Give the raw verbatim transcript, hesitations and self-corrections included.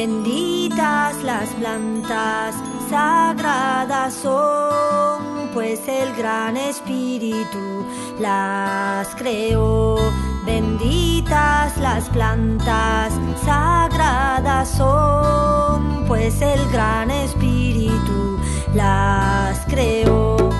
Benditas las plantas, sagradas son, pues el gran Espíritu las creó. Benditas las plantas, sagradas son, pues el gran Espíritu las creó.